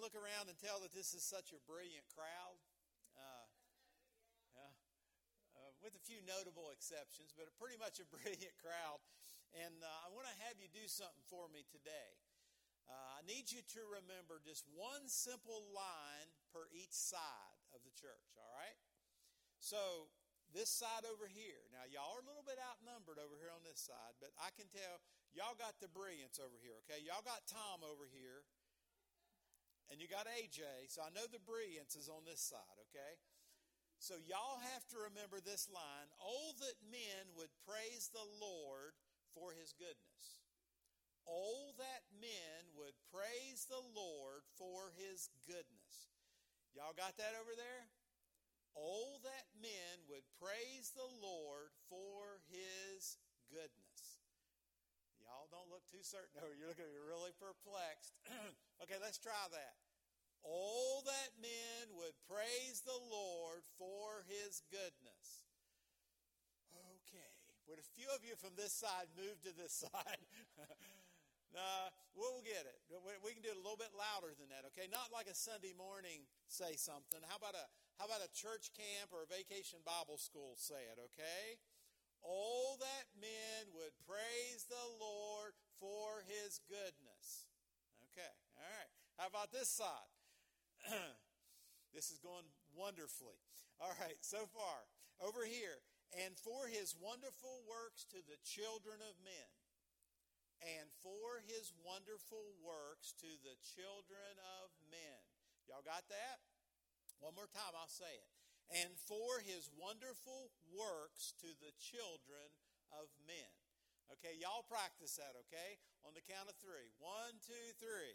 look around and tell that this is such a brilliant crowd? With a few notable exceptions, but pretty much a brilliant crowd. And I want to have you do something for me today. I need you to remember just one simple line per each side of the church, all right? So this side over here, now y'all are a little bit outnumbered over here on this side, but I can tell y'all got the brilliance over here, okay? Y'all got Tom over here, and you got AJ, so I know the brilliance is on this side, okay? So y'all have to remember this line, "Oh, that men would praise the Lord for his goodness." Oh, that men would praise the Lord for his goodness. Y'all got that over there? Oh, that men would praise the Lord for his goodness. Y'all don't look too certain. No, you're looking really perplexed. Okay, let's try that. Oh, that men would praise the Lord for his goodness. Okay, would a few of you from this side move to this side? No, we'll get it. We can do it a little bit louder than that, okay? Not like a Sunday morning say something. How about a church camp or a vacation Bible school say it, okay? Oh, that men would praise the Lord for his goodness. Okay, all right. How about this side? This is going wonderfully. All right, so far. Over here. And for his wonderful works to the children of men. And for his wonderful works to the children of men. Y'all got that? One more time, I'll say it. And for his wonderful works to the children of men. Okay, y'all practice that, okay? On the count of 3. 1, 2, 3.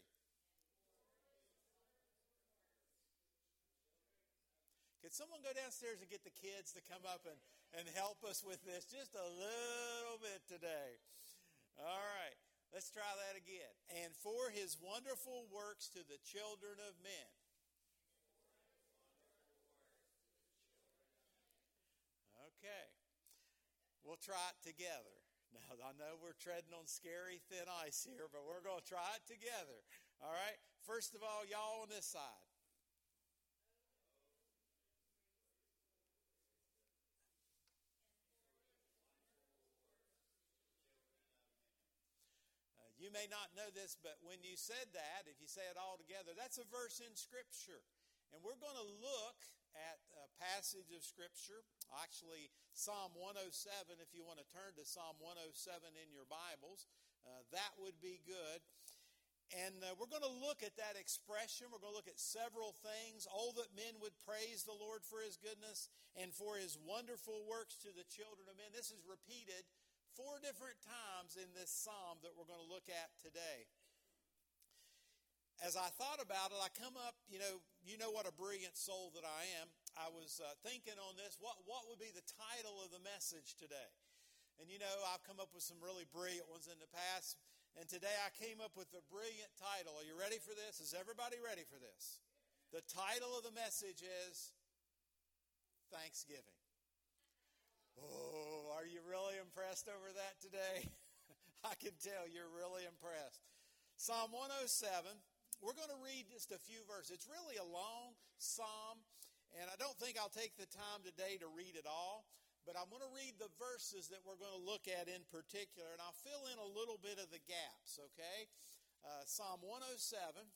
Could someone go downstairs and get the kids to come up and help us with this just a little bit today? All right, let's try that again. And for his wonderful works to the children of men. Okay, we'll try it together. Now, I know we're treading on scary thin ice here, but we're going to try it together. All right, first of all, y'all on this side. You may not know this, but when you said that, if you say it all together, that's a verse in Scripture. And we're going to look at a passage of Scripture, actually Psalm 107, if you want to turn to Psalm 107 in your Bibles, that would be good. And we're going to look at that expression. We're going to look at several things. Oh, that men would praise the Lord for his goodness and for his wonderful works to the children of men. This is repeated 4 different times in this psalm that we're going to look at today. As I thought about it, I come up, you know what a brilliant soul that I am. I was thinking on this, what would be the title of the message today? And I've come up with some really brilliant ones in the past. And today I came up with a brilliant title. Are you ready for this? Is everybody ready for this? The title of the message is Thanksgiving. Oh, are you really impressed over that today? I can tell you're really impressed. Psalm 107, we're going to read just a few verses. It's really a long psalm, and I don't think I'll take the time today to read it all, but I'm going to read the verses that we're going to look at in particular, and I'll fill in a little bit of the gaps, okay? Psalm 107.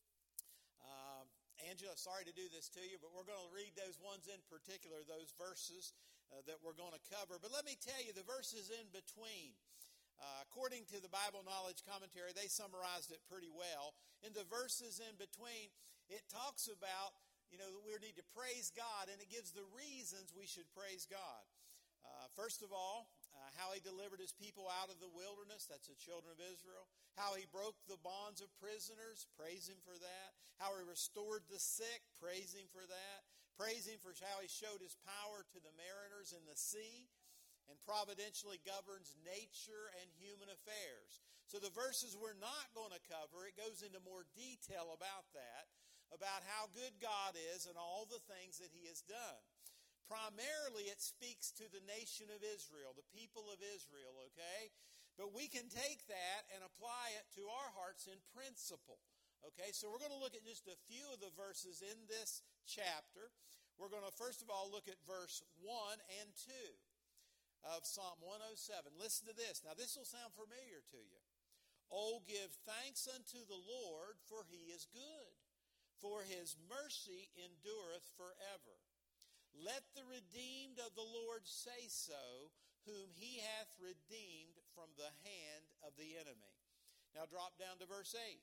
Angela, sorry to do this to you, but we're going to read those ones in particular, those verses that we're going to cover. But let me tell you, the verses in between, according to the Bible Knowledge Commentary, they summarized it pretty well. In the verses in between, it talks about, that we need to praise God, and it gives the reasons we should praise God. First of all, how he delivered his people out of the wilderness, that's the children of Israel. How he broke the bonds of prisoners, praise him for that. How he restored the sick, praise him for that. Praise him for how he showed his power to the mariners in the sea and providentially governs nature and human affairs. So the verses we're not going to cover, it goes into more detail about that, about how good God is and all the things that he has done. Primarily, it speaks to the nation of Israel, the people of Israel, okay? But we can take that and apply it to our hearts in principle, Okay, so we're going to look at just a few of the verses in this chapter. We're going to first of all look at verse 1 and 2 of Psalm 107. Listen to this. Now this will sound familiar to you. Oh, give thanks unto the Lord, for he is good, for his mercy endureth forever. Let the redeemed of the Lord say so, whom he hath redeemed from the hand of the enemy. Now drop down to verse 8.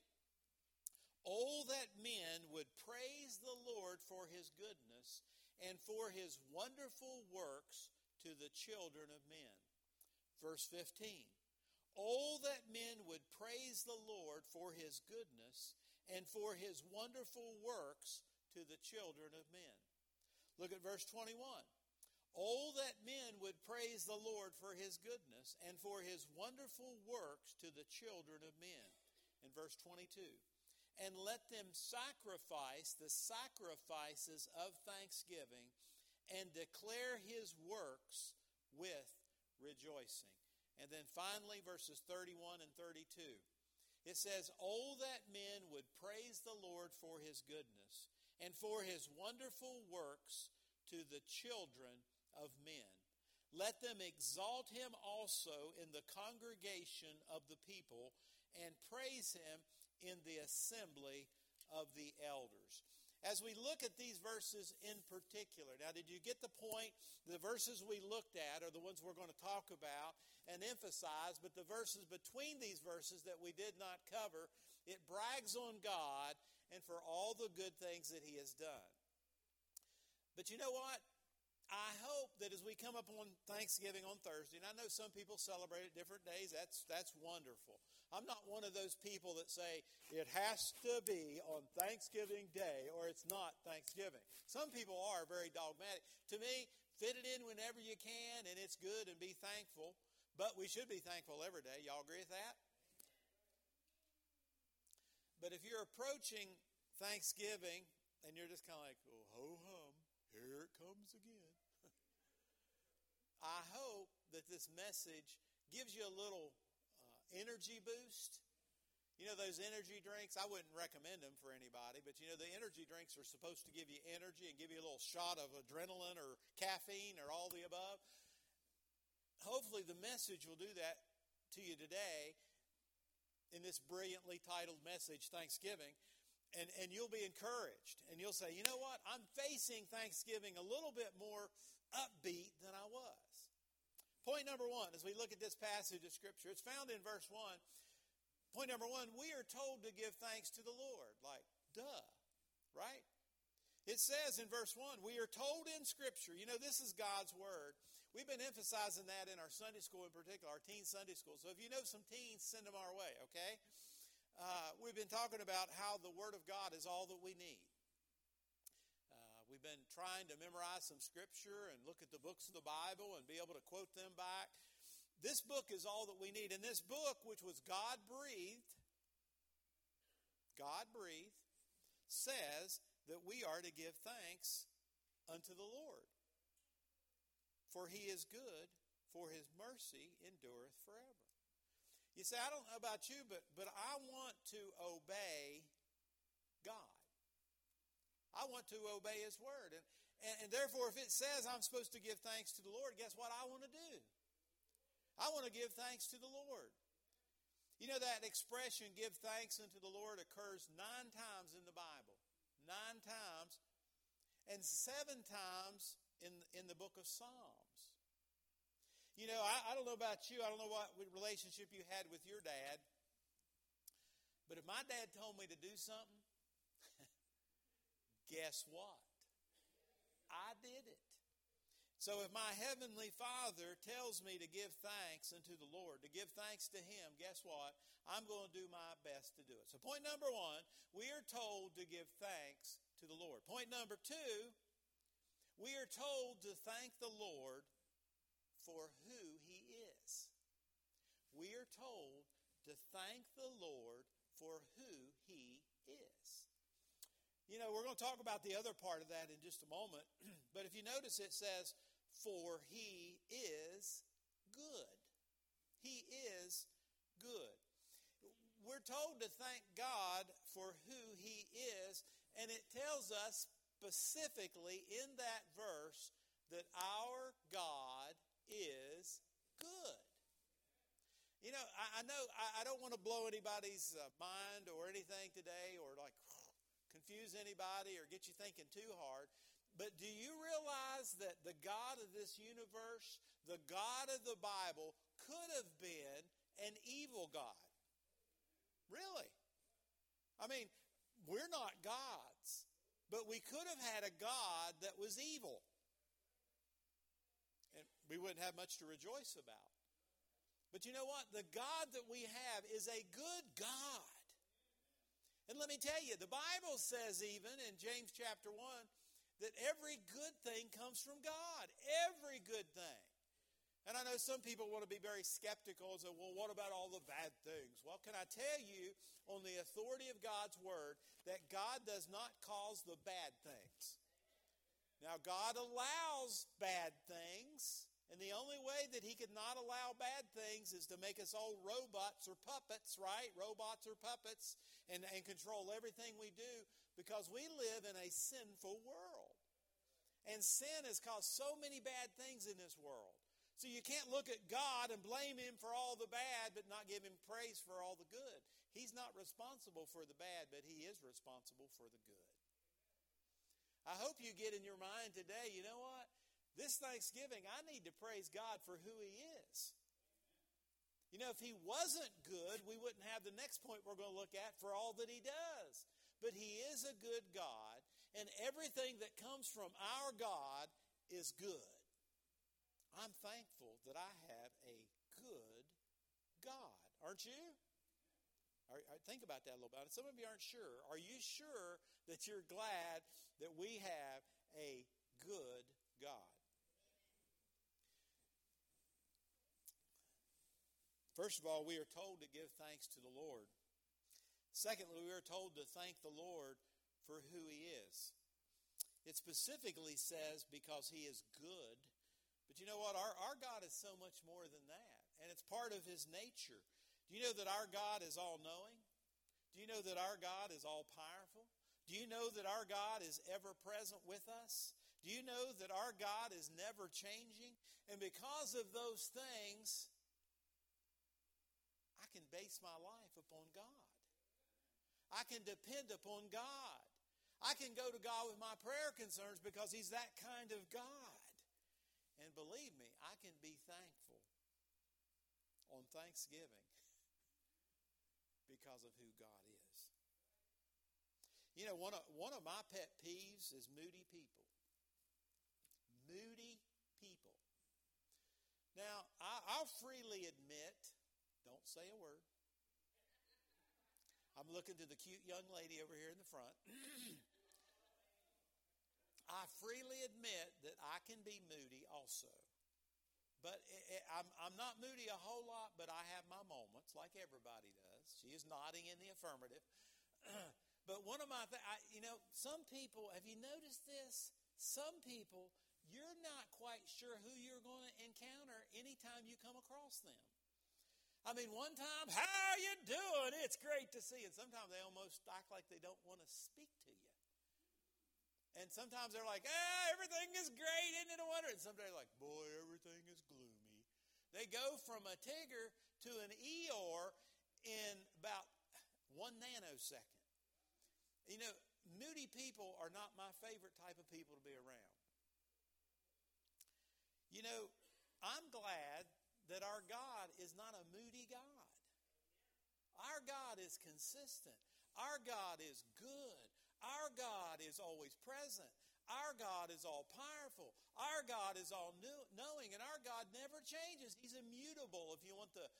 Oh, that men would praise the Lord for his goodness and for his wonderful works to the children of men. Verse 15. Oh, that men would praise the Lord for his goodness and for his wonderful works to the children of men. Look at verse 21. Oh, that men would praise the Lord for his goodness and for his wonderful works to the children of men. In verse 22. And let them sacrifice the sacrifices of thanksgiving and declare his works with rejoicing. And then finally, verses 31 and 32. It says, oh, that men would praise the Lord for his goodness and for his wonderful works to the children of men. Let them exalt him also in the congregation of the people and praise him in the assembly of the elders. As we look at these verses in particular, now did you get the point? The verses we looked at are the ones we're going to talk about and emphasize, but the verses between these verses that we did not cover, it brags on God and for all the good things that he has done. But you know what? I hope that as we come up on Thanksgiving on Thursday, and I know some people celebrate it different days, that's wonderful. I'm not one of those people that say it has to be on Thanksgiving Day or it's not Thanksgiving. Some people are very dogmatic. To me, fit it in whenever you can and it's good and be thankful. But we should be thankful every day. Y'all agree with that? But if you're approaching Thanksgiving and you're just kind of like, oh, ho-hum, here it comes again. I hope that this message gives you a little energy boost. You know those energy drinks? I wouldn't recommend them for anybody, but you know the energy drinks are supposed to give you energy and give you a little shot of adrenaline or caffeine or all the above. Hopefully the message will do that to you today in this brilliantly titled message, Thanksgiving, and you'll be encouraged. And you'll say, you know what? I'm facing Thanksgiving a little bit more upbeat than I was. Point number one, as we look at this passage of Scripture, it's found in verse 1. Point number one, we are told to give thanks to the Lord. Like, duh, right? It says in verse 1, we are told in Scripture, you know, this is God's Word. We've been emphasizing that in our Sunday school in particular, our teen Sunday school. So if you know some teens, send them our way, okay? We've been talking about how the Word of God is all that we need. We've been trying to memorize some Scripture and look at the books of the Bible and be able to quote them back. This book is all that we need. And this book, which was God-breathed, says that we are to give thanks unto the Lord. For he is good, for his mercy endureth forever. You say, I don't know about you, but I want to obey God. I want to obey his word. And therefore, if it says I'm supposed to give thanks to the Lord, guess what I want to do? I want to give thanks to the Lord. You know that expression, give thanks unto the Lord, occurs 9 times in the Bible. 9 times. And 7 times in the book of Psalms. You know, I don't know about you. I don't know what relationship you had with your dad. But if my dad told me to do something, guess what? I did it. So if my heavenly Father tells me to give thanks unto the Lord, to give thanks to him, guess what? I'm going to do my best to do it. So point number 1, we are told to give thanks to the Lord. Point number 2, we are told to thank the Lord for who he is. We are told to thank the Lord for who he is. You know, we're going to talk about the other part of that in just a moment. But if you notice, it says, for he is good. He is good. we're told to thank God for who He is, and it tells us specifically in that verse that our God is good. You know, I know I don't want to blow anybody's mind or anything today, or like confuse anybody or get you thinking too hard. But do you realize that the God of this universe, the God of the Bible, could have been an evil God? Really? I mean, we're not gods, but we could have had a God that was evil. And we wouldn't have much to rejoice about. But you know what? The God that we have is a good God. And let me tell you, the Bible says even in James chapter 1 that every good thing comes from God. Every good thing. And I know some people want to be very skeptical and say, well, what about all the bad things? Well, can I tell you on the authority of God's word that God does not cause the bad things. Now, God allows bad things, and the only way that He could not allow bad things is to make us all robots or puppets, right? Robots or puppets, and control everything we do, because we live in a sinful world. And sin has caused so many bad things in this world. So you can't look at God and blame Him for all the bad, but not give Him praise for all the good. He's not responsible for the bad, but He is responsible for the good. I hope you get in your mind today, you know what? This Thanksgiving, I need to praise God for who He is. You know, if He wasn't good, we wouldn't have the next point we're going to look at for all that He does. But He is a good God, and everything that comes from our God is good. I'm thankful that I have a good God. Aren't you? Think about that a little bit. Some of you aren't sure. Are you sure that you're glad that we have a good God? First of all, we are told to give thanks to the Lord. Secondly, we are told to thank the Lord for who He is. It specifically says because He is good. But you know what? Our God is so much more than that. And it's part of His nature. Do you know that our God is all-knowing? Do you know that our God is all-powerful? Do you know that our God is ever-present with us? Do you know that our God is never changing? And because of those things, I can base my life upon God. I can depend upon God. I can go to God with my prayer concerns because He's that kind of God. And believe me, I can be thankful on Thanksgiving because of who God is. You know, one of my pet peeves is moody people. Moody people. Now, I'll freely admit, don't say a word. I'm looking to the cute young lady over here in the front. I freely admit that I can be moody also. But I'm not moody a whole lot, but I have my moments like everybody does. She is nodding in the affirmative. But one of my some people, have you noticed this? Some people, you're not quite sure who you're going to encounter anytime you come across them. I mean, one time, how you doing? It's great to see you. And sometimes they almost act like they don't want to speak to you. And sometimes they're like, everything is great, isn't it a wonder? And sometimes they're like, boy, everything is gloomy. They go from a Tigger to an Eeyore in about 1 nanosecond. You know, moody people are not my favorite type of people to be around. You know, I'm glad that our God is not a moody God. Our God is consistent. Our God is good. Our God is always present. Our God is all powerful. Our God is all knowing, and our God never changes. He's immutable. If you want the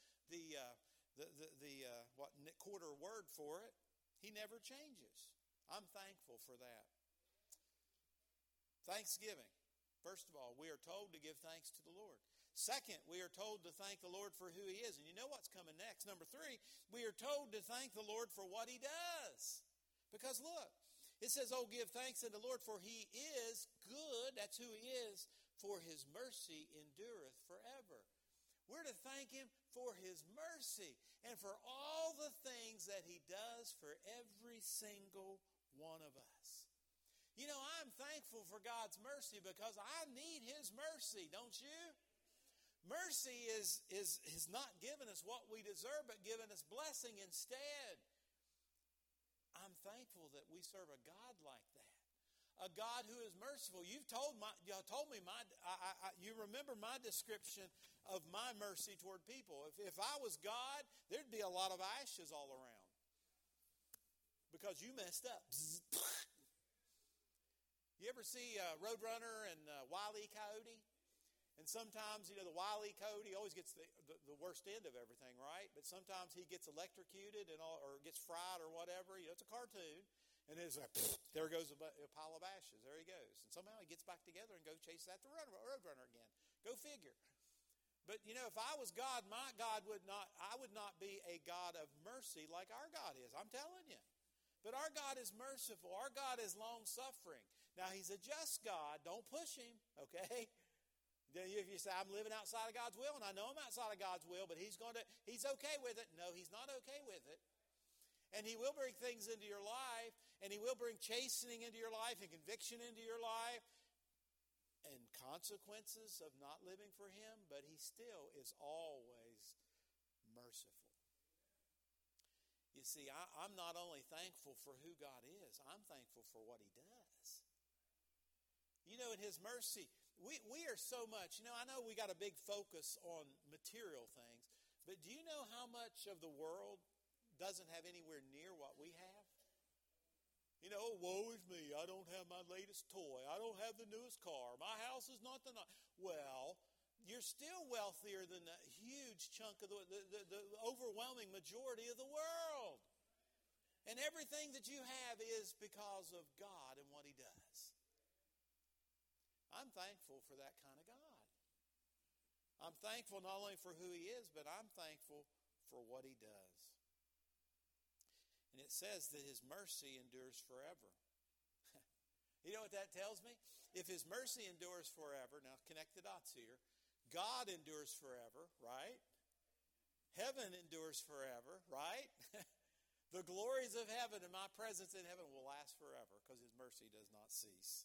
quarter word for it, He never changes. I'm thankful for that. Thanksgiving. First of all, we are told to give thanks to the Lord. Second, we are told to thank the Lord for who He is. And you know what's coming next. Number 3, we are told to thank the Lord for what He does. Because look, it says, oh, give thanks unto the Lord, for He is good. That's who He is. For His mercy endureth forever. We're to thank Him for His mercy and for all the things that He does for every single one of us. You know, I'm thankful for God's mercy because I need His mercy, don't you? Mercy is not giving us what we deserve, but giving us blessing instead. I'm thankful that we serve a God like that. A God who is merciful. You told me you remember my description of my mercy toward people. If I was God, there'd be a lot of ashes all around because you messed up. You ever see Roadrunner and Wile E. Coyote? And sometimes, the Wile E. Coyote always gets the worst end of everything, right? But sometimes he gets electrocuted or gets fried or whatever. It's a cartoon. And it's like, there goes a pile of ashes. There he goes. And somehow he gets back together and goes chase after Roadrunner again. Go figure. But, if I was God, I would not be a God of mercy like our God is. I'm telling you. But our God is merciful. Our God is long-suffering. Now, He's a just God. Don't push Him, okay? If you say, I'm living outside of God's will, and I know I'm outside of God's will, but He's okay with it. No, He's not okay with it. And He will bring things into your life, and He will bring chastening into your life and conviction into your life and consequences of not living for Him, but He still is always merciful. You see, I'm not only thankful for who God is, I'm thankful for what He does. In His mercy, we are so much, I know we got a big focus on material things, but do you know how much of the world doesn't have anywhere near what we have? Woe is me. I don't have my latest toy. I don't have the newest car. My house is not the... Well, you're still wealthier than the huge chunk of the overwhelming majority of the world. And everything that you have is because of God and what He does. I'm thankful for that kind of God. I'm thankful not only for who He is, but I'm thankful for what He does. And it says that His mercy endures forever. You know what that tells me? If His mercy endures forever, now connect the dots here, God endures forever, right? Heaven endures forever, right? The glories of heaven and my presence in heaven will last forever because His mercy does not cease.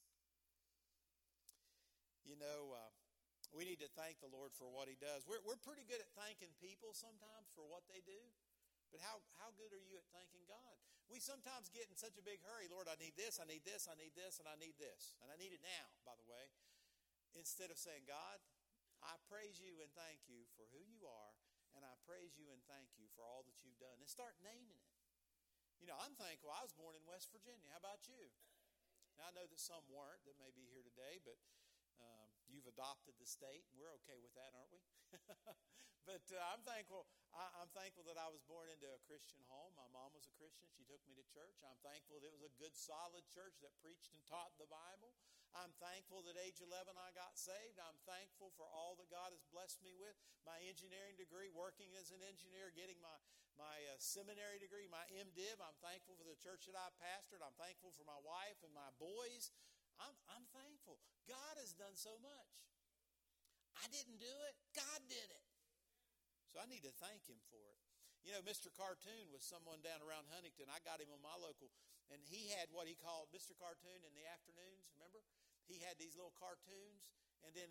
We need to thank the Lord for what He does. We're pretty good at thanking people sometimes for what they do. But how good are you at thanking God? We sometimes get in such a big hurry. Lord, I need this, I need this, I need this, and I need this. And I need it now, by the way. Instead of saying, God, I praise You and thank You for who You are, and I praise You and thank You for all that You've done. And start naming it. I'm thankful I was born in West Virginia. How about you? Now, I know that some weren't that may be here today, but you've adopted the state, and we're okay with that, aren't we? But I'm thankful. I'm thankful that I was born into a Christian home. My mom was a Christian. She took me to church. I'm thankful that it was a good, solid church that preached and taught the Bible. I'm thankful that age 11 I got saved. I'm thankful for all that God has blessed me with. My engineering degree, working as an engineer, getting my seminary degree, my MDiv. I'm thankful for the church that I pastored. I'm thankful for my wife and my boys. I'm thankful. God has done so much. I didn't do it. God did it. So I need to thank Him for it. Mr. Cartoon was someone down around Huntington. I got him on my local, and he had what he called Mr. Cartoon in the afternoons, remember? He had these little cartoons, and then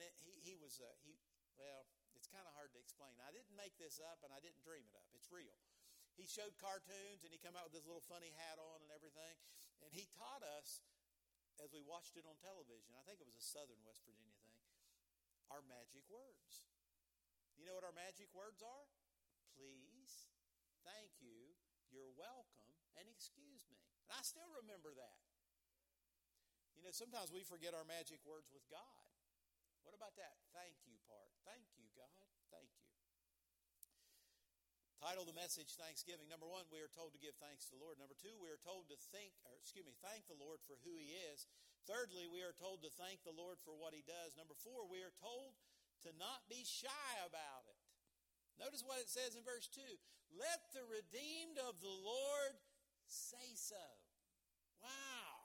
it's kind of hard to explain. I didn't make this up, and I didn't dream it up. It's real. He showed cartoons, and he came out with this little funny hat on and everything, and he taught us, as we watched it on television, I think it was a Southern West Virginia thing, our magic words. You know what our magic words are? Please, thank you, you're welcome, and excuse me. And I still remember that. Sometimes we forget our magic words with God. What about that thank you part? Thank you, God. Thank you. Title of the message, Thanksgiving. Number 1, we are told to give thanks to the Lord. Number 2, we are told to thank the Lord for who He is. Thirdly, we are told to thank the Lord for what He does. Number 4, we are told to not be shy about it. Notice what it says in verse 2. Let the redeemed of the Lord say so. Wow.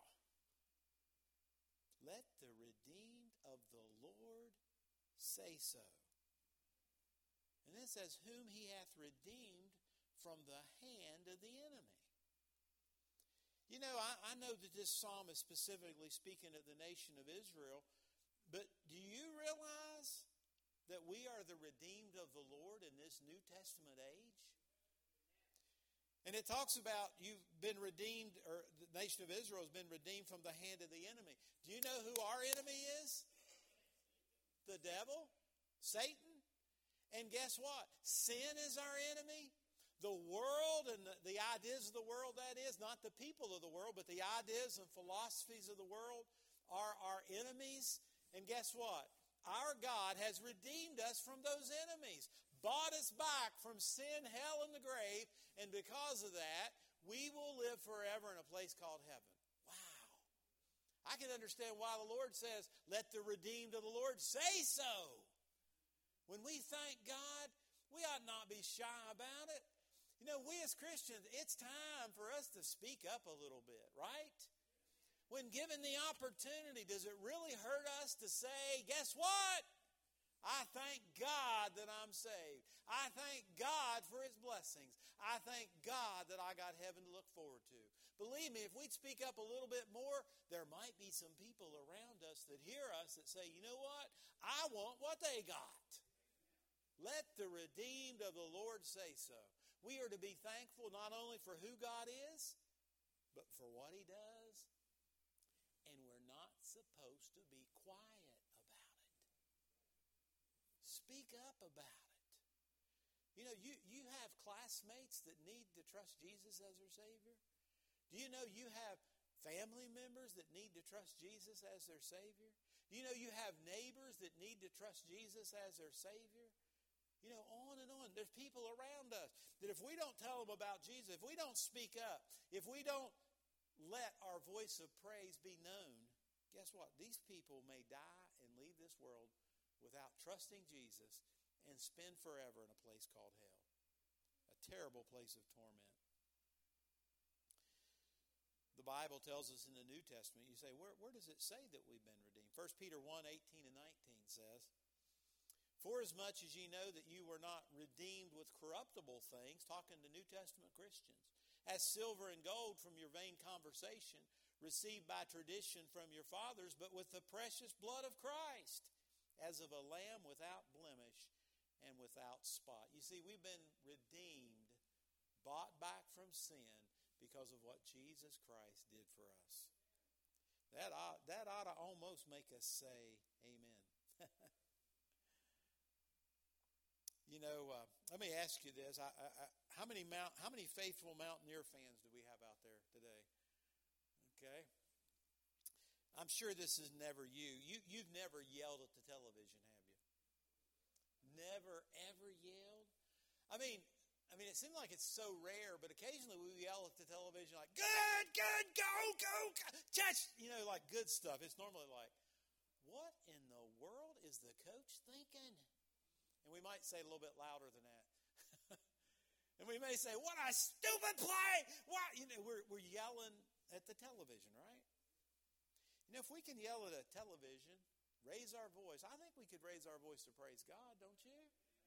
Let the redeemed of the Lord say so. And then it says, whom he hath redeemed from the hand of the enemy. You know, I know that this psalm is specifically speaking of the nation of Israel, but do you realize that we are the redeemed of the Lord in this New Testament age? And it talks about you've been redeemed, or the nation of Israel has been redeemed from the hand of the enemy. Do you know who our enemy is? The devil, Satan. And guess what? Sin is our enemy. The world and the ideas of the world, that is, not the people of the world, but the ideas and philosophies of the world are our enemies. And guess what? Our God has redeemed us from those enemies, bought us back from sin, hell, and the grave, and because of that, we will live forever in a place called heaven. Wow. I can understand why the Lord says, let the redeemed of the Lord say so. When we thank God, we ought not be shy about it. You know, we as Christians, it's time for us to speak up a little bit, right? When given the opportunity, does it really hurt us to say, guess what? I thank God that I'm saved. I thank God for His blessings. I thank God that I got heaven to look forward to. Believe me, if we'd speak up a little bit more, there might be some people around us that hear us that say, you know what? I want what they got. Let the redeemed of the Lord say so. We are to be thankful not only for who God is, but for what He does. And we're not supposed to be quiet about it. Speak up about it. You know, you have classmates that need to trust Jesus as their Savior. Do you know you have family members that need to trust Jesus as their Savior? Do you know you have neighbors that need to trust Jesus as their Savior? You know, on and on. There's people around us that if we don't tell them about Jesus, if we don't speak up, if we don't let our voice of praise be known, guess what? These people may die and leave this world without trusting Jesus and spend forever in a place called hell. A terrible place of torment. The Bible tells us in the New Testament, you say, where does it say that we've been redeemed? 1 Peter 1:18 and 19 says, for as much as ye know that you were not redeemed with corruptible things, talking to New Testament Christians, as silver and gold from your vain conversation, received by tradition from your fathers, but with the precious blood of Christ, as of a lamb without blemish and without spot. You see, we've been redeemed, bought back from sin, because of what Jesus Christ did for us. That ought to almost make us say amen. You know, let me ask you this: how many faithful Mountaineer fans do we have out there today? Okay, I'm sure this is never you. You've never yelled at the television, have you? Never ever yelled. I mean, it seems like it's so rare, but occasionally we yell at the television like, "Good, go, touch!" You know, like good stuff. It's normally like, "What in the world is the coach thinking?" And we might say a little bit louder than that. And we may say, what a stupid play! What? You know, we're yelling at the television, right? You know, if we can yell at a television, raise our voice, I think we could raise our voice to praise God, don't you?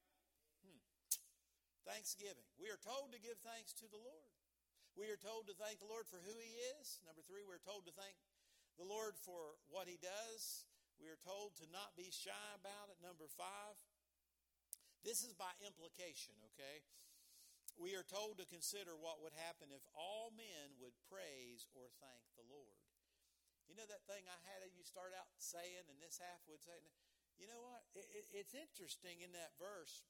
Thanksgiving. We are told to give thanks to the Lord. We are told to thank the Lord for who He is. Number 3, we're told to thank the Lord for what He does. We are told to not be shy about it. Number 5, this is by implication, okay? We are told to consider what would happen if all men would praise or thank the Lord. You know that thing I had you start out saying, and this half would say, you know what? It's interesting in that verse.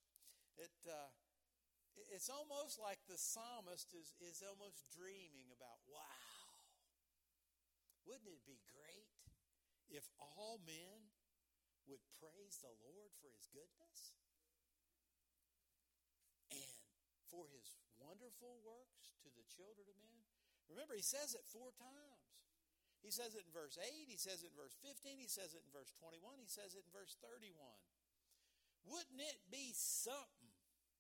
It's almost like the psalmist is almost dreaming about, wow, wouldn't it be great if all men would praise the Lord for His goodness? And for His wonderful works to the children of men. Remember, He says it 4 times. He says it in verse 8, He says it in verse 15, He says it in verse 21, He says it in verse 31. Wouldn't it be something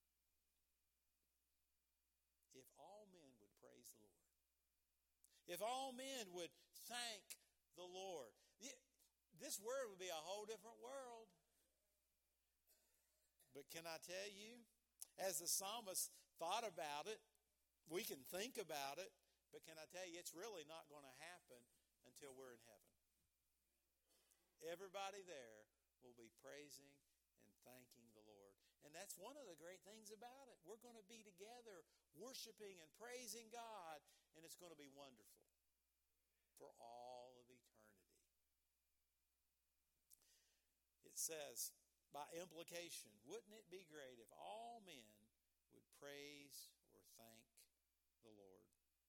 if all men would praise the Lord? If all men would thank the Lord? This world would be a whole different world. But can I tell you, as the psalmist thought about it, we can think about it, but can I tell you, it's really not going to happen until we're in heaven. Everybody there will be praising and thanking the Lord. And that's one of the great things about it. We're going to be together worshiping and praising God, and it's going to be wonderful for all of eternity. It says, by implication, wouldn't it be great if all men would praise or thank the Lord?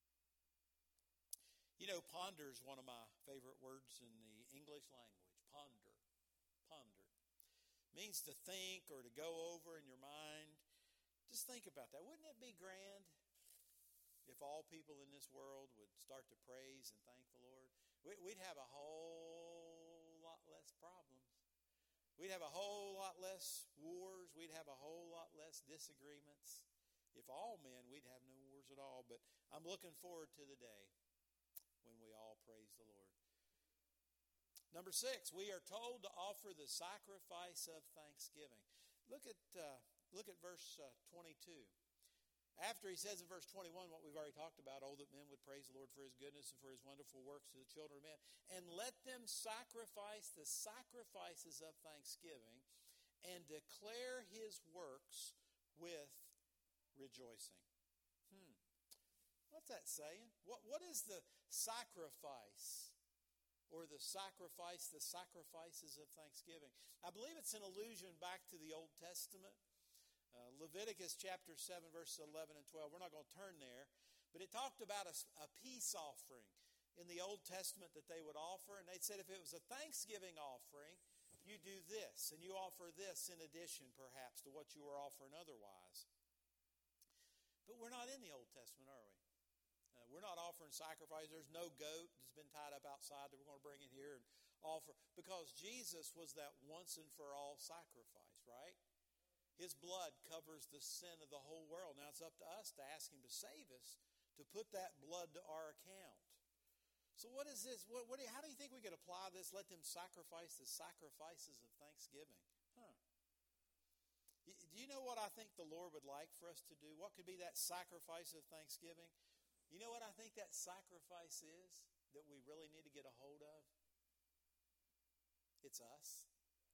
You know, ponder is one of my favorite words in the English language. Ponder. Ponder. Means to think or to go over in your mind. Just think about that. Wouldn't it be grand if all people in this world would start to praise and thank the Lord? We'd have a whole lot less problems. We'd have a whole lot less wars. We'd have a whole lot less disagreements. If all men, we'd have no wars at all. But I'm looking forward to the day when we all praise the Lord. Number 6, we are told to offer the sacrifice of thanksgiving. Look at verse 22. After he says in verse 21 what we've already talked about, oh, that men would praise the Lord for his goodness and for his wonderful works to the children of men, and let them sacrifice the sacrifices of thanksgiving and declare his works with rejoicing. What's that saying? What is the sacrifice? Or the sacrifices of thanksgiving. I believe it's an allusion back to the Old Testament. Leviticus chapter 7, verses 11 and 12. We're not going to turn there. But it talked about a peace offering in the Old Testament that they would offer. And they said if it was a Thanksgiving offering, you do this. And you offer this in addition, perhaps, to what you were offering otherwise. But we're not in the Old Testament, are we? We're not offering sacrifice. There's no goat that's been tied up outside that we're going to bring in here and offer. Because Jesus was that once and for all sacrifice, right? His blood covers the sin of the whole world. Now it's up to us to ask him to save us, to put that blood to our account. So what is this? How do you think we could apply this? Let them sacrifice the sacrifices of thanksgiving. Do you know what I think the Lord would like for us to do? What could be that sacrifice of thanksgiving? You know what I think that sacrifice is that we really need to get a hold of? It's us.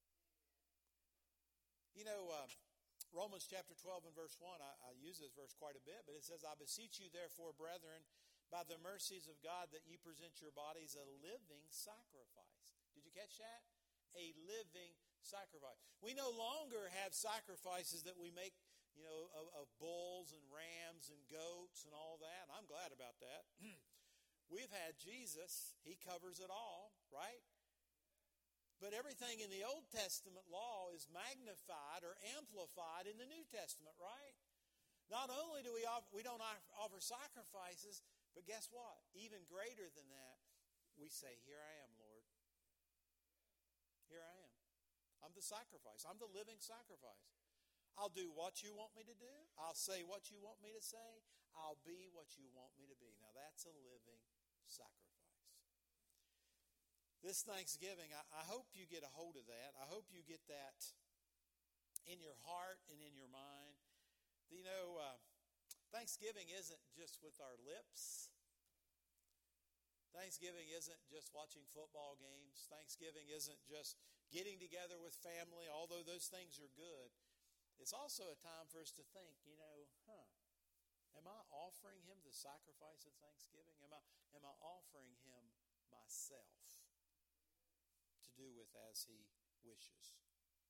You know, Romans chapter 12 and verse 1, I use this verse quite a bit, but it says, I beseech you therefore, brethren, by the mercies of God, that ye present your bodies a living sacrifice. Did you catch that? A living sacrifice. We no longer have sacrifices that we make, you know, of bulls and rams and goats and all that. I'm glad about that. We've had Jesus. He covers it all, right? But everything in the Old Testament law is magnified or amplified in the New Testament, right? Not only do we don't offer sacrifices, but guess what? Even greater than that, we say, here I am, Lord. Here I am. I'm the sacrifice. I'm the living sacrifice. I'll do what you want me to do. I'll say what you want me to say. I'll be what you want me to be. Now that's a living sacrifice. This Thanksgiving, I hope you get a hold of that. I hope you get that in your heart and in your mind. You know, Thanksgiving isn't just with our lips. Thanksgiving isn't just watching football games. Thanksgiving isn't just getting together with family, although those things are good. It's also a time for us to think, you know, am I offering him the sacrifice of thanksgiving? Am I offering him myself to do with as he wishes?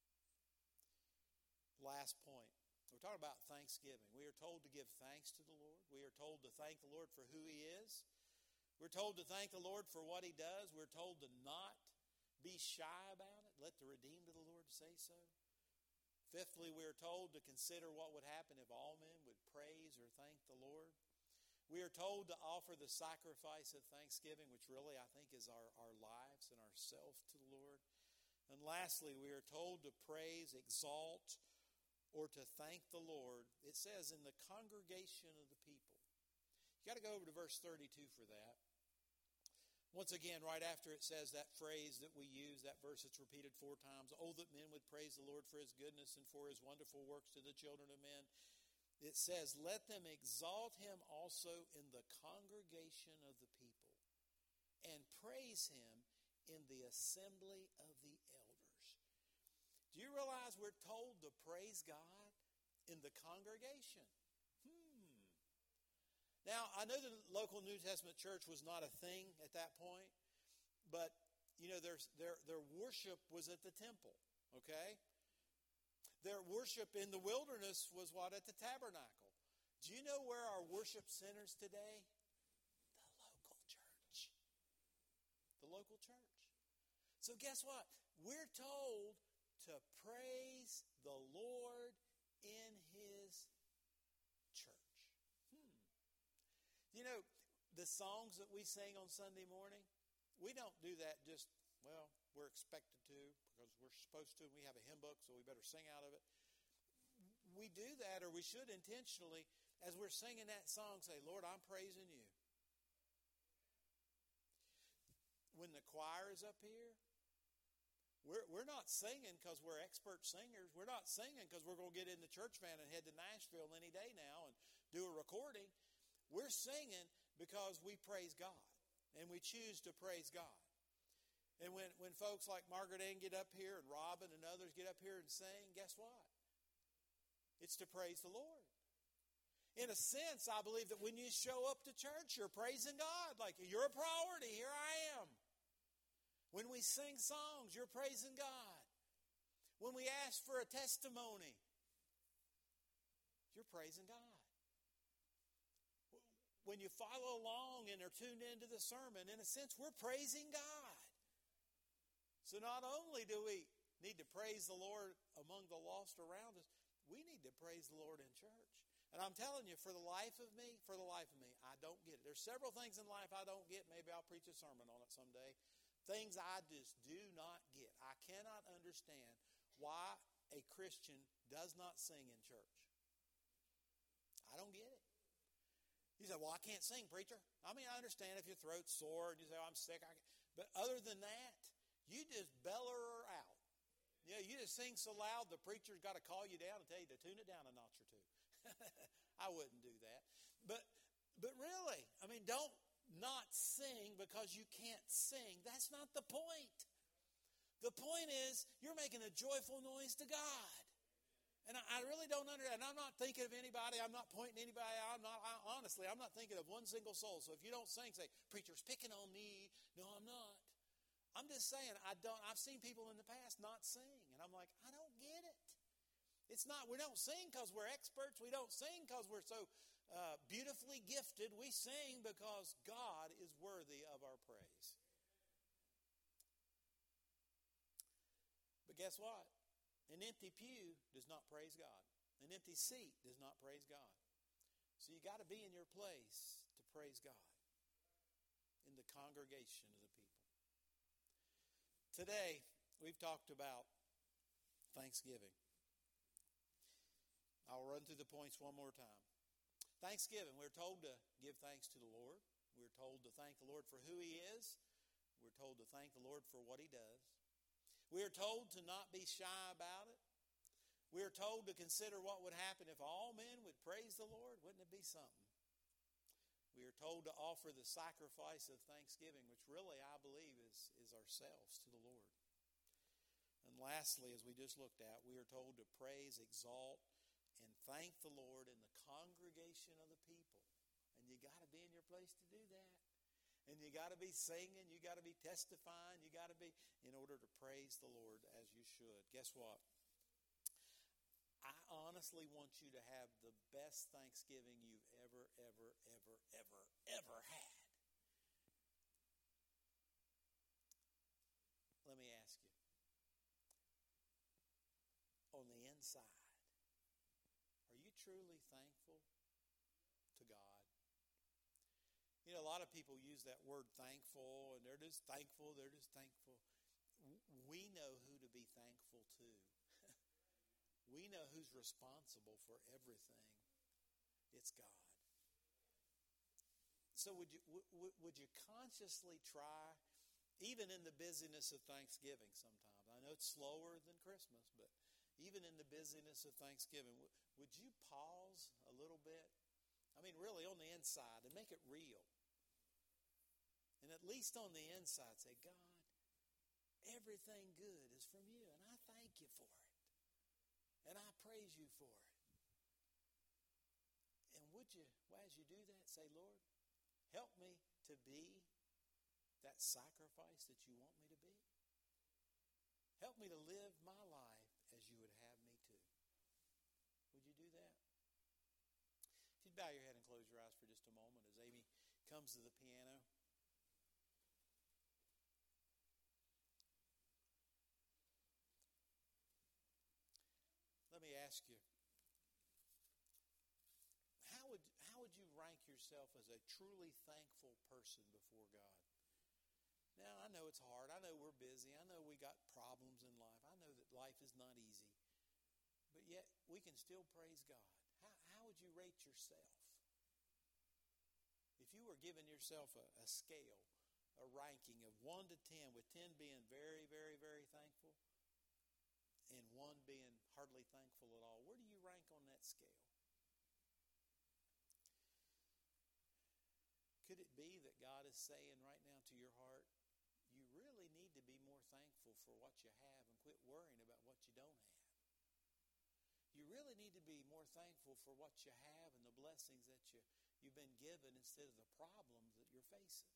Last point. We're talking about thanksgiving. We are told to give thanks to the Lord. We are told to thank the Lord for who he is. We're told to thank the Lord for what he does. We're told to not be shy about it. Let the redeemed of the Lord say so. Fifthly, we are told to consider what would happen if all men would praise or thank the Lord. We are told to offer the sacrifice of thanksgiving, which really I think is our lives and ourself to the Lord. And lastly, we are told to praise, exalt, or to thank the Lord. It says in the congregation of the people. You got to go over to verse 32 for that. Once again, right after it says that phrase that we use, that verse that's repeated 4 times, "Oh, that men would praise the Lord for his goodness and for his wonderful works to the children of men." It says, "Let them exalt him also in the congregation of the people, and praise him in the assembly of the elders." Do you realize we're told to praise God in the congregation? Now, I know the local New Testament church was not a thing at that point, but, their worship was at the temple, okay? Their worship in the wilderness was what? At the tabernacle. Do you know where our worship centers today? The local church. The local church. So guess what? We're told to praise the Lord in his church. The songs that we sing on Sunday morning, we don't do that just, we're expected to because we're supposed to. We have a hymn book, so we better sing out of it. We do that, or we should intentionally, as we're singing that song, say, "Lord, I'm praising you." When the choir is up here, we're not singing because we're expert singers. We're not singing because we're going to get in the church van and head to Nashville any day now and do a recording. We're singing because we praise God, and we choose to praise God. And when folks like Margaret Ann get up here and Robin and others get up here and sing, guess what? It's to praise the Lord. In a sense, I believe that when you show up to church, you're praising God. Like, you're a priority. Here I am. When we sing songs, you're praising God. When we ask for a testimony, you're praising God. When you follow along and are tuned into the sermon, in a sense, we're praising God. So not only do we need to praise the Lord among the lost around us, we need to praise the Lord in church. And I'm telling you, for the life of me, I don't get it. There's several things in life I don't get. Maybe I'll preach a sermon on it someday. Things I just do not get. I cannot understand why a Christian does not sing in church. I don't get it. You say, "Well, I can't sing, preacher." I mean, I understand if your throat's sore and you say, "Oh, I'm sick." But other than that, you just bellow her out. You just sing so loud the preacher's got to call you down and tell you to tune it down a notch or two. I wouldn't do that. But really, I mean, don't not sing because you can't sing. That's not the point. The point is you're making a joyful noise to God. And I really don't understand. And I'm not thinking of anybody. I'm not pointing anybody out. Honestly, I'm not thinking of one single soul. So if you don't sing, say, "Preacher's picking on me." No, I'm not. I'm just saying, I've seen people in the past not sing. And I'm like, I don't get it. It's not, we don't sing because we're experts. We don't sing because we're so beautifully gifted. We sing because God is worthy of our praise. But guess what? An empty pew does not praise God. An empty seat does not praise God. So you got to be in your place to praise God in the congregation of the people. Today, we've talked about Thanksgiving. I'll run through the points one more time. Thanksgiving, we're told to give thanks to the Lord. We're told to thank the Lord for who He is. We're told to thank the Lord for what He does. We are told to not be shy about it. We are told to consider what would happen if all men would praise the Lord. Wouldn't it be something? We are told to offer the sacrifice of thanksgiving, which really, I believe, is ourselves to the Lord. And lastly, as we just looked at, we are told to praise, exalt, and thank the Lord in the congregation of the people. And you got to be in your place to do that. And you got to be singing, you got to be testifying, you got to be in order to praise the Lord as you should. Guess what? I honestly want you to have the best Thanksgiving you've ever had. Let me ask you. On the inside, are you truly thankful to God? You know, a lot of people use that word thankful, and they're just thankful. We know who to be thankful to. We know who's responsible for everything. It's God. So would you consciously try, even in the busyness of Thanksgiving sometimes? I know it's slower than Christmas, but even in the busyness of Thanksgiving, would you pause a little bit? I mean, really on the inside, and make it real. And at least on the inside say, God, everything good is from you, and I thank you for it. And I praise you for it. And would you, as you do that, say, Lord, help me to be that sacrifice that you want me to be. Help me to live my life as you would have me to. Would you do that? If you'd bow your head and close your eyes for just a moment as Amy comes to the piano. Let me ask you, how would you rank yourself as a truly thankful person before God? Now, I know it's hard. I know we're busy. I know we got problems in life. I know that life is not easy. But yet, we can still praise God. How would you rate yourself? If you were giving yourself a scale, a ranking of 1 to 10, with 10 being very, very, very thankful, and 1 being hardly thankful at all, where do you rank on that scale? Could it be that God is saying right now to your heart, you really need to be more thankful for what you have and quit worrying about what you don't have? You really need to be more thankful for what you have and the blessings that you've been given instead of the problems that you're facing.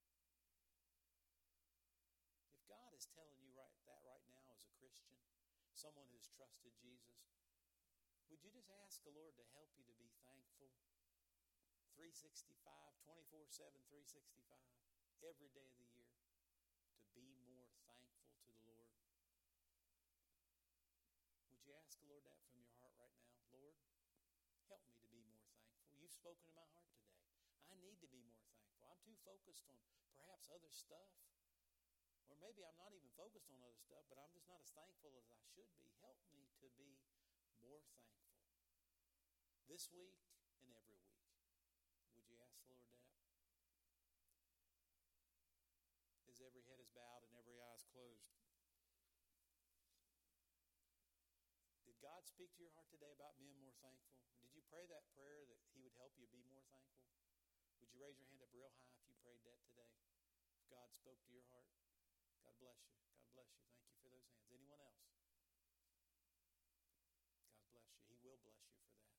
If God is telling you that right now as a Christian, someone who's trusted Jesus, would you just ask the Lord to help you to be thankful 365, 24/7, 365, every day of the year, to be more thankful to the Lord? Would you ask the Lord that from your heart right now? Lord, help me to be more thankful. You've spoken to my heart today. I need to be more thankful. I'm too focused on perhaps other stuff. Or maybe I'm not even focused on other stuff, but I'm just not as thankful as I should be. Help me to be more thankful this week and every week. Would you ask the Lord that? As every head is bowed and every eye is closed. Did God speak to your heart today about being more thankful? Did you pray that prayer that He would help you be more thankful? Would you raise your hand up real high if you prayed that today? If God spoke to your heart? God bless you. God bless you. Thank you for those hands. Anyone else? God bless you. He will bless you for that.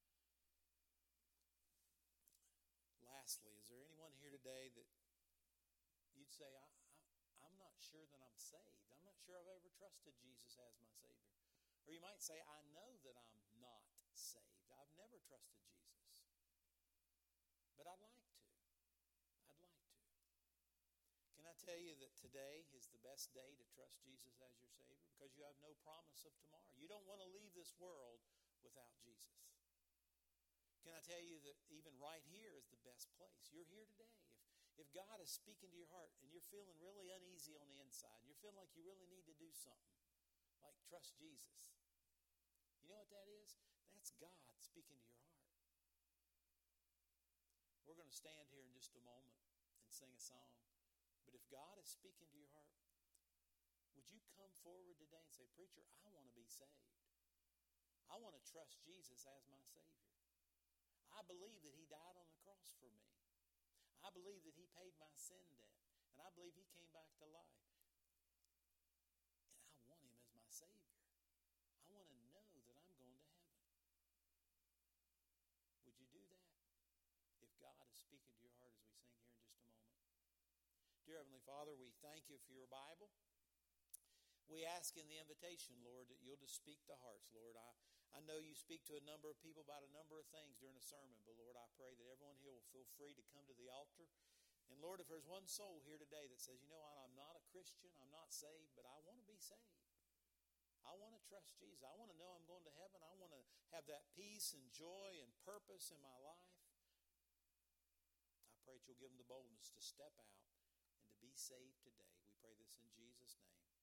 Lastly, is there anyone here today that you'd say, I'm not sure that I'm saved. I'm not sure I've ever trusted Jesus as my Savior. Or you might say, I know that I'm not saved. I've never trusted Jesus. But I'd like to. I'd like to. Can I tell you that today is the best day to trust Jesus as your Savior? Because you have no promise of tomorrow. You don't want to leave this world without Jesus. Can I tell you that even right here is the best place? You're here today. If God is speaking to your heart and you're feeling really uneasy on the inside, and you're feeling like you really need to do something, like trust Jesus. You know what that is? That's God speaking to your heart. We're going to stand here in just a moment and sing a song. But if God is speaking to your heart, would you come forward today and say, Preacher, I want to be saved. I want to trust Jesus as my Savior. I believe that He died on the cross for me. I believe that He paid my sin debt. And I believe He came back to life. And I want Him as my Savior. I want to know that I'm going to heaven. Would you do that? If God is speaking to your heart as we sing here in just a moment. Dear Heavenly Father, we thank you for your Bible. We ask in the invitation, Lord, that you'll just speak to hearts, Lord. I know you speak to a number of people about a number of things during a sermon, but Lord, I pray that everyone here will feel free to come to the altar. And Lord, if there's one soul here today that says, you know what, I'm not a Christian, I'm not saved, but I want to be saved. I want to trust Jesus. I want to know I'm going to heaven. I want to have that peace and joy and purpose in my life. I pray that you'll give them the boldness to step out and to be saved today. We pray this in Jesus' name.